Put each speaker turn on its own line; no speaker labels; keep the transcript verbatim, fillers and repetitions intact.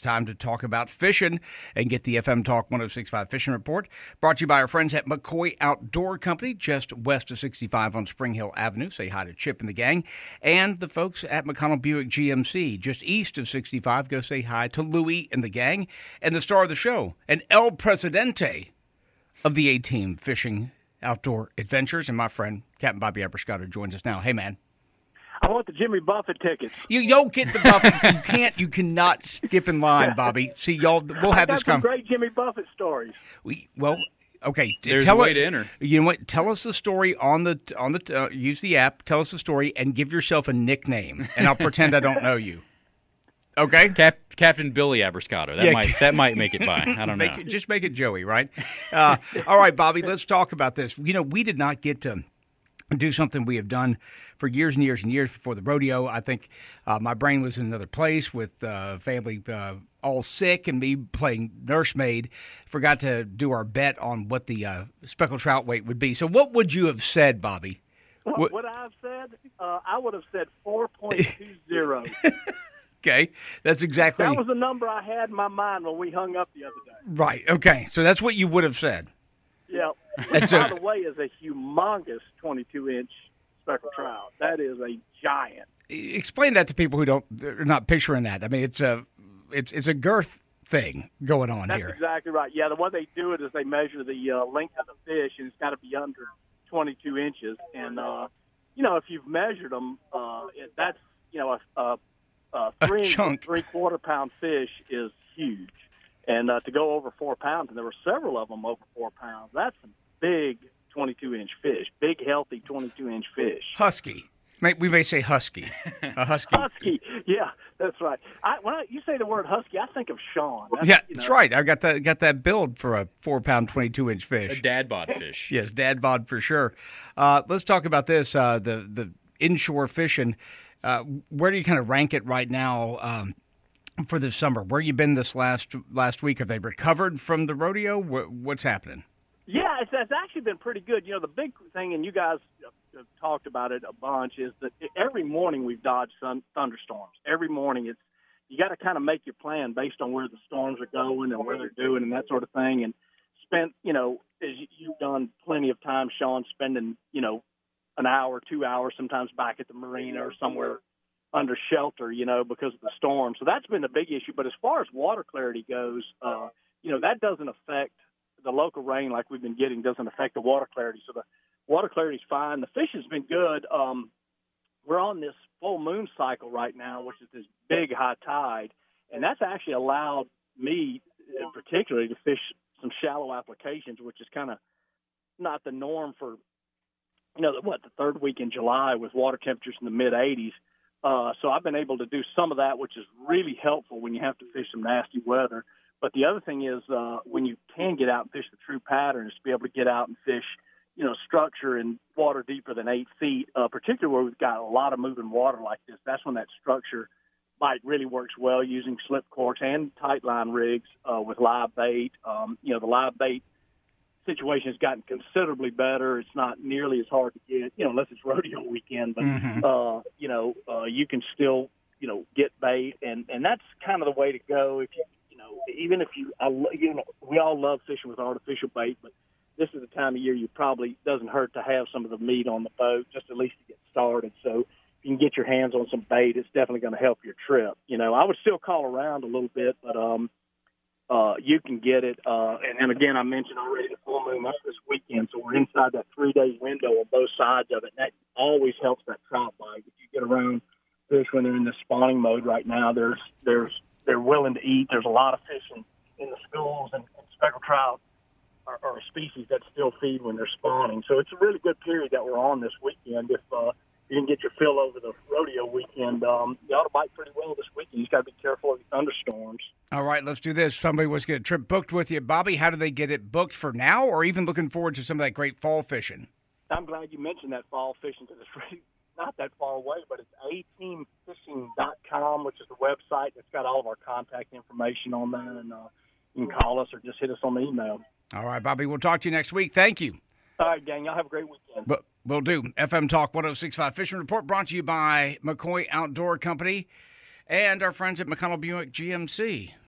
time to talk about fishing and get the F M Talk one oh six point five Fishing Report. Brought to you by our friends at McCoy Outdoor Company, just west of sixty-five on Spring Hill Avenue. Say hi to Chip and the gang. And the folks at McConnell Buick G M C, just east of sixty-five. Go say hi to Louie and the gang. And the star of the show, and El Presidente of the A-Team Fishing Outdoor Adventures, and my friend Captain Bobby Abrascato joins us now. Hey, man.
I want the Jimmy Buffett tickets.
You don't get the Buffett. You can't. You cannot skip in line, Bobby. See, y'all. We'll have
I got
this
some
conversation.
great Jimmy Buffett stories.
We well, okay.
There's
tell
a way
it,
to enter.
You know what? Tell us the story on the on the. Uh, use the app. Tell us the story and give yourself a nickname, and I'll pretend I don't know you. Okay.
Cap, Captain Billy Abrascato. That
Yeah.
might that might make it by. I don't
Make
know.
it, just make it Joey, right? Uh, all right, Bobby. Let's talk about this. You know, we did not get to do something we have done for years and years and years before the rodeo. I think uh, my brain was in another place with uh, family uh, all sick and me playing nursemaid. Forgot to do our bet on what the uh, speckled trout weight would be. So what would you have said, Bobby?
What,
What-
what I've said, uh, I would have said four point two zero.
Okay, that's exactly
That was the number I had in my mind when we hung up the other day.
right. Okay, so that's what you would have said.
Yeah.
That's
Which, by
a-
the way, is a humongous twenty-two inch speckled trout. That is a giant.
Explain that to people who don't are not picturing that. I mean, it's a it's it's a girth thing going on
That's
here.
exactly right. Yeah, the way they do it is they measure the uh, length of the fish, and it's got to be under twenty-two inches. And, uh, you know, if you've measured them, uh, it, that's, you know, a, a, a
A
three,
chunk.
three-quarter pound fish is huge. And uh, to go over four pounds, and there were several of them over four pounds, that's a big twenty-two inch fish, big, healthy twenty-two inch fish.
Husky. May- We may say husky. A husky.
Husky, yeah, that's right. I, when I, you say the word husky, I think of Sean. That's,
Yeah,
you
that's
know,
right. I got that got that build for a four pound, twenty two inch
A
fish.
dad bod fish.
Yes, dad bod for sure. Uh, let's talk about this. Uh, the the inshore fishing. Uh, where do you kind of rank it right now um, for this summer? Where you been this last last week? Have they recovered from the rodeo? Wh- What's happening?
Yeah, it's, it's actually been pretty good. You know, the big thing, and you guys have talked about it a bunch, is that every morning we've dodged sun, thunderstorms. Every morning, it's you got to kind of make your plan based on where the storms are going and where they're doing and that sort of thing. And spent, you know, as you've done plenty of time, Sean, spending, you know, an hour, two hours, sometimes back at the marina or somewhere under shelter, you know, because of the storm. So that's been the big issue. But as far as water clarity goes, uh, you know, that doesn't affect the local rain like we've been getting doesn't affect the water clarity. So the water clarity is fine. The fish has been good. Um, we're on this full moon cycle right now, which is this big high tide. And that's actually allowed me in particular to fish some shallow applications, which is kind of not the norm for, you know, what, the third week in July with water temperatures in the mid eighties. Uh, so I've been able to do some of that, which is really helpful when you have to fish some nasty weather. But the other thing is uh, when you can get out and fish the true patterns, to be able to get out and fish, you know, structure in water deeper than eight feet, uh, particularly where we've got a lot of moving water like this. That's when that structure bite really works well using slip corks and tight line rigs uh, with live bait. Um, you know, the live bait situation has gotten considerably better. It's not nearly as hard to get, you know, unless it's rodeo weekend. But,
Mhm.
uh, you know, uh, you can still, you know, get bait. And, and that's kind of the way to go. If you, you know, even if you, I, lo- you know, we all love fishing with artificial bait, but this is the time of year you probably doesn't hurt to have some of the meat on the boat, just at least to get started. So if you can get your hands on some bait, it's definitely going to help your trip. You know, I would still call around a little bit, but, um, Uh, you can get it. Uh, and, and again, I mentioned already the full moon that's this weekend, so we're inside that three-day window on both sides of it. And that always helps that trout bite. If you get around fish when they're in the spawning mode right now, there's there's they're willing to eat. There's a lot of fish in, in the schools, and, and speckled trout are, are a species that still feed when they're spawning. So it's a really good period that we're on this weekend. If uh, you can get your fill over the rodeo weekend, um, you ought to bite pretty well this weekend. You just got to be careful of the thunderstorms.
All right, let's do this. Somebody wants to get a trip booked with you. Bobby, how do they get it booked for now or even looking forward to some of that great fall fishing?
I'm glad you mentioned that fall fishing because it's really not that far away, but it's a team fishing dot com, which is the website that's got all of our contact information on there. And uh, you can call us or just hit us on the email.
All right, Bobby, we'll talk to you next week. Thank you.
All right, gang. Y'all have a great weekend.
But we'll do. F M Talk one oh six point five Fishing Report brought to you by McCoy Outdoor Company and our friends at McConnell Buick G M C.